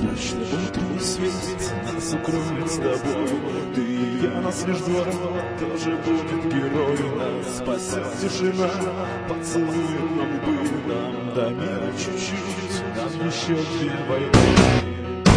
Прозрачный утренний свет нас укроет с тобой. Ты и я, нас лишь двое, тоже будет герой. Нас спасет тишина, поцелует нам бы. Нам до мира чуть-чуть, нам еще две войны.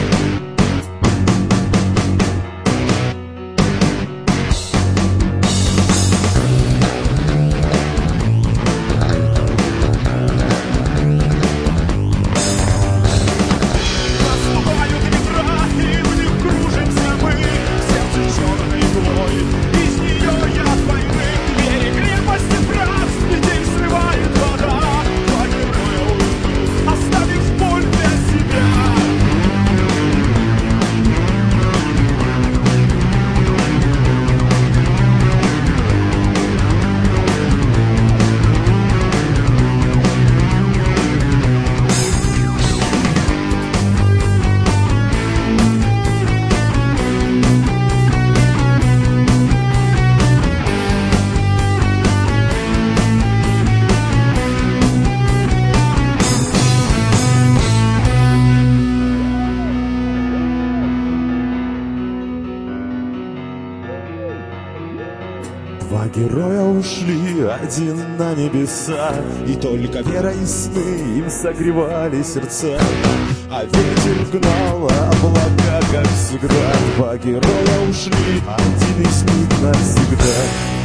Два героя ушли, один на небеса, и только вера и сны им согревали сердца. А ветер гнал облака, как всегда. Два героя ушли, один из них навсегда.